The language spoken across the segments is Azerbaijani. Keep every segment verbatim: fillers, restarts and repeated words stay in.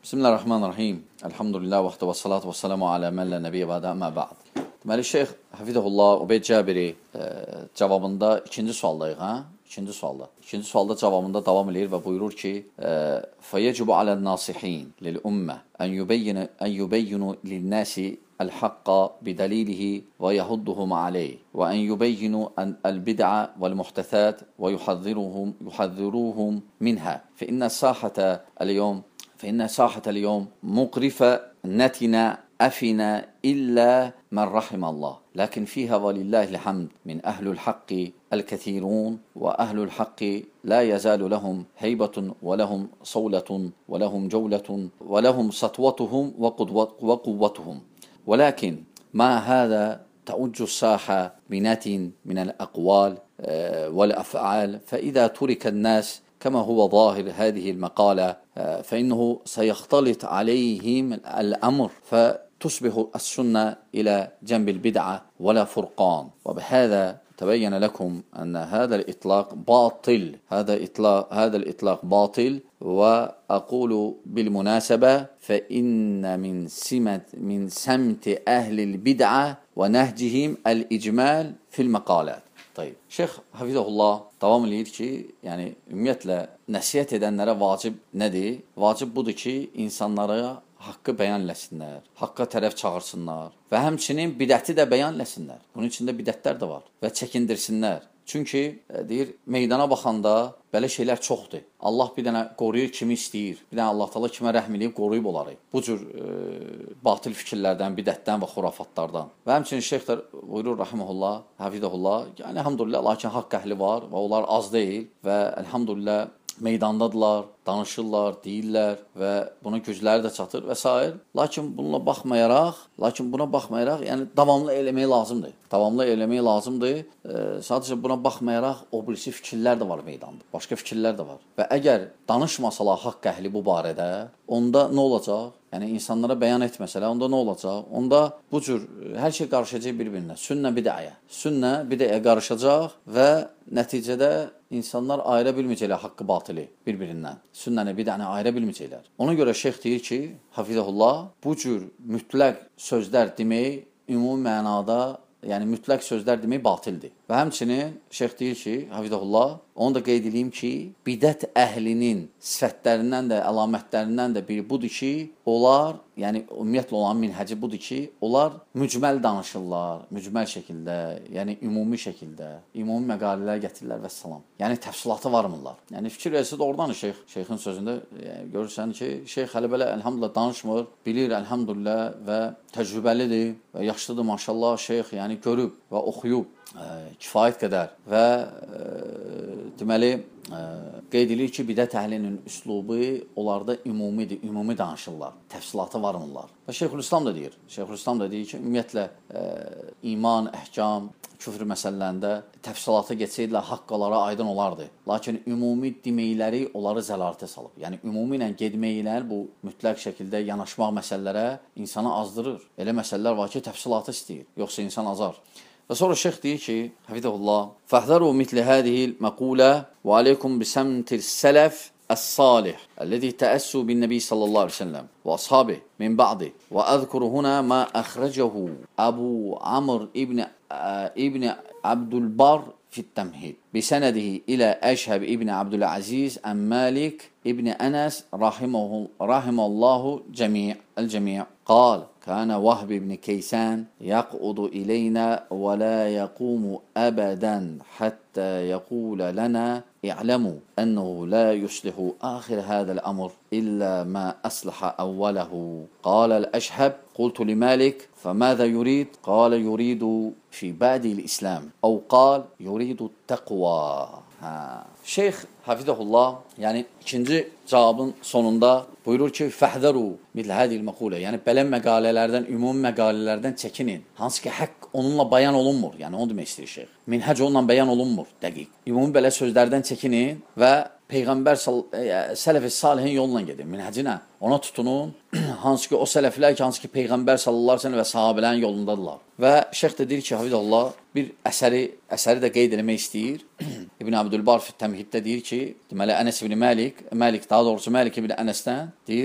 Bismillahirrahmanirrahim. Elhamdülillah və və salatu və salamu alə mən lə nəbiyyə bədə əmə bə'd. Deməli, Şeyx Hafizəhullah Ubeyd Cəbiri e, cavabında ikinci sualdayıq, hə? İkinci sualda. İkinci sualda cavabında davam edir və buyurur ki, فَيَجِبُ عَلَى النَّاصِحِينَ لِلْأُمَّةِ أَنْ يُبَيِّنُوا لِلنَّاسِ الحق بدليله ويهضهم عليه وأن يبينوا البدع والمحدثات ويحذرهم يحذروهم منها فإن الساحة اليوم فإن ساحة اليوم مقرفة نتنة أفنة إلا من رحم الله لكن فيها ولله الحمد من أهل الحق الكثيرون وأهل الحق لا يزال لهم هيبة ولهم صولة ولهم جولة ولهم سطوتهم وقوتهم ولكن مع هذا تعج الساحة بنات من الأقوال والأفعال فإذا ترك الناس كما هو ظاهر هذه المقالة فإنه سيختلط عليهم الأمر فتصبح السنة إلى جنب البدعة ولا فرقان وبهذا تبين لكم أن هذا الإطلاق باطل هذا إطلاق هذا الإطلاق باطل وأقول بالمناسبة فإن من سمة من سمت أهل البدعة ونهجهم الإجمال في المقالات. Tayyib. Şeyx Hafizəhullah davam edir ki, yəni ümumiyyətlə nəsihət edənlərə vacib nədir? Vacib budur ki, insanlara haqqı bəyan eləsinlər, haqqa tərəf çağırsınlar və həmçinin bidəti də bəyan eləsinlər. Bunun içində bidətlər də var və çəkindirsinlər. Çünki deyir, meydana baxanda belə şeylər çoxdur. Allah bir dənə qoruyur kimi istəyir. Bir dənə Allah Taala kimə rəhm eləyib qoruyub onları. Bu cür e, batil fikirlərdən, bidətdən və xurafatlardan. Və həmçinin şeyx də buyurur rahimehullah, hafizəhullah, yəni elhamdülillah, lakin haqq əhli var və onlar az deyil və elhamdülillah meydandadılar, danışırlar, deyirlər və buna gücləri də çatır və s. Lakin bununla baxmayaraq, lakin buna baxmayaraq, yəni davamlı eləmək lazımdır. Davamlı eləmək lazımdır. E, sadəcə buna baxmayaraq o birisi fikirlər də var meydanda. Başqa fikirlər də var. Və əgər danışmasalar haqq əhli bu barədə, onda nə olacaq? Yəni insanlara bəyan etməsələr, onda nə olacaq? Onda bu cür hər şey qarışacaq bir-birinə. Sünnə bidəyə. Sünnə bidəyə qarışacaq və nəticədə insanlar ayıra bilməyəcəklər haqqı batili bir-birindən. Sünnəni bidəni ayıra bilməyəcəklər. Ona görə şeyx deyir ki, Hafizəhullah, bu cür mütləq sözlər demək ümumi mənada, yəni mütləq sözlər demək batildir. Və həmçinin şeyx deyir ki, Hafizəhullah, onu da qeyd edeyim ki, bidət əhlinin sifətlərindən də, əlamətlərindən də biri budur ki, onlar, yəni ümumiyyətlə olan minhəci budur ki, onlar mücməl danışırlar, mücməl şəkildə, yəni ümumi şəkildə, ümumi məqalələr gətirirlər və salam. Yəni təfsilatı varmırlar. Yəni fikir versə də oradan şeyx, şeyxin sözündə yəni, görürsən ki, şeyx hələ belə elhamdülillah danışmır, bilir elhamdülillah və təcrübəlidir və yaşlıdır maşallah şeyx, yəni görüb və oxuyub. Ə, kifayət qədər və ə, deməli ə, qeyd edir ki, bidət əhlinin üslubu onlarda ümumidir, ümumi danışırlar, təfsilatı varmırlar. Və Şeyxülislam da deyir, Şeyxülislam da deyir ki, ümumiyyətlə ə, iman, əhkam, küfr məsələlərində təfsilata geçsəydilər haqqalara aydın olardı. Lakin ümumi deməkləri onları zəlalətə salıb. Yəni ümumi ilə getməklər bu mütləq şəkildə yanaşmaq məsələlərə insanı azdırır. Elə məsələlər var ki, təfsilatı istəyir, yoxsa insan azar. Və sonra şeyx deyir ki, Hafizəhullah, فَاحْذَرُوا مِثْلِ هَذِهِ الْمَقُولَةِ وَعَلَيْكُمْ بِسَمْتِ السَّلَفِ الصالح الذي تأسوا بالنبي صلى الله عليه وسلم وأصحابه من بعده وأذكر هنا ما أخرجه أبو عمرو ابن ابن عبد البر في التمهيد بسنده إلى أشهب ابن عبد العزيز عن مالك ابن أنس رحمه رحمه الله جميع الجميع قال كان وهب بن كيسان يقعد إلينا ولا يقوم أبدا حتى يقول لنا اعلموا أنه لا يصلح آخر هذا الأمر إلا ما أصلح أوله قال الأشهب قلت لمالك فماذا يريد قال يريد في بعد الإسلام أو قال يريد التقوى Ha. Şeyx Hafizəhullah, yəni ikinci cavabın sonunda buyurur ki, fəhdəru mitlə hədil məqulə, yəni belə məqalələrdən, ümumi məqalələrdən çəkinin. Hansı ki, haqq onunla bayan olunmur, yəni onu demək istəyir şeyx. Minhəc onunla bayan olunmur, dəqiq. Ümumi belə sözlərdən çəkinin və Peyğəmbər sələf-i salihin yoluna gedin, minhəcinə. Ona tutunun, hansı ki o sələflər ki, hansı ki Peyğəmbər sallallahu aleyhi ve sellem və sahabələrin yolundadırlar. Və şeyx də deyir ki, Hafizəhullah, bir əsəri, əsəri də qeyd eləmək istəyir. İbn Abdülbar Təmhiddə deyir ki, deməli Ənəs ibn Məlik, Məlik daha doğrusu Məlik ibn Ənəsdən deyir,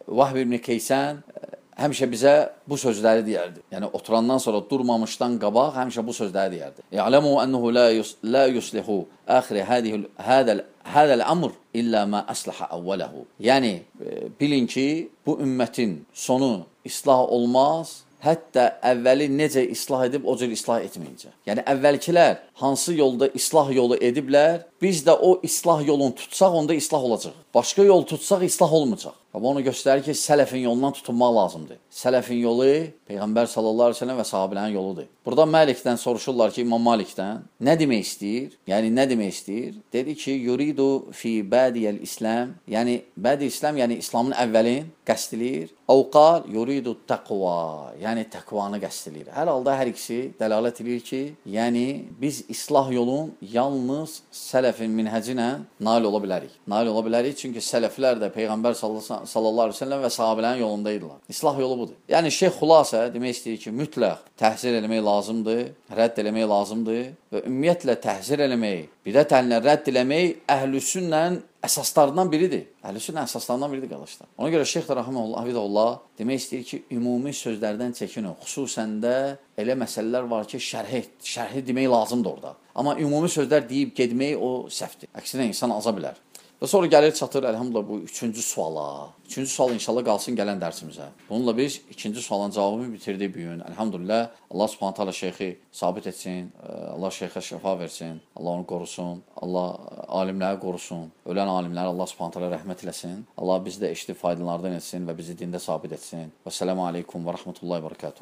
Vahb ibn Keysən həmişə bizə bu sözləri deyərdi. Yəni oturandan sonra durmamışdan qabaq həmişə bu sözləri deyərdi. "Ya'lamu ennehu la yus la yuslihu axir hadihi hadal hadal amr illa ma aslaha awwalahu." Yəni bilin ki, bu ümmətin sonu islah olmaz. Hətta əvvəli necə islah edib, o cür islah etməyincə. Yəni, əvvəlkilər hansı yolda islah yolu ediblər, biz də o islah yolunu tutsaq, onda islah olacaq. Başqa yol tutsaq, islah olmayacaq. Və onu göstərir ki, sələfin yolundan tutunmaq lazımdır. Sələfin yolu Peyğəmbər sallallahu aleyhi ve sellem və sahabilərin yoludur. Burada Məlikdən soruşurlar ki, İmam Malikdən nə demək istəyir? Yəni, nə demək istəyir? Dedi ki, yuridu fi bədiyəl İslam, yəni, bədi İslam, yəni İslamın əvvəlin qəsd edir. Avqal yuridu təqva, yəni təqvanı qəsd edir. Hər halda hər ikisi dəlalət edir ki, yəni biz islah yolun yalnız sələfin minhəci ilə nail ola bilərik. Nail ola bilərik, çünki sələflər də Peyğəmbər sallallahu aleyhi ve sellem və sahabilərin yolundaydılar. İslah yolu budur. Yəni Şeyx Xülasə demək istəyir ki, mütləq təhzir eləmək lazımdır, rədd eləmək lazımdır və ümumiyyətlə təhzir eləmək, bidətənlə rədd eləmək əhlüsünnənin əsaslarından biridir. Əhlüsünnə əsaslarından biridir, qardaşlar. Ona görə Şeyx Rahimehullah demək istəyir ki, ümumi sözlərdən çəkinin. Xüsusən də elə məsələlər var ki, şərhi, şərhi demək lazımdır orada. Amma ümumi sözlər deyib gedmək o səhvdir. Əksinə insan aza bilər. Və sonra gəlir çatır, əlhamdülillah, bu üçüncü suala. Üçüncü sual inşallah qalsın gələn dərsimizə. Bununla biz ikinci sualın cavabını bitirdik bu gün. Əlhamdülillah, Allah subhanət hala şeyxi sabit etsin, Allah şeyxə şəfa versin, Allah onu qorusun, Allah alimləri qorusun, ölən alimləri Allah subhanət hala rəhmət eləsin, Allah bizi də eşitib faydalardan etsin və bizi dində sabit etsin. Və sələmu aleykum və rəhmətullahi və bərəkatuhu.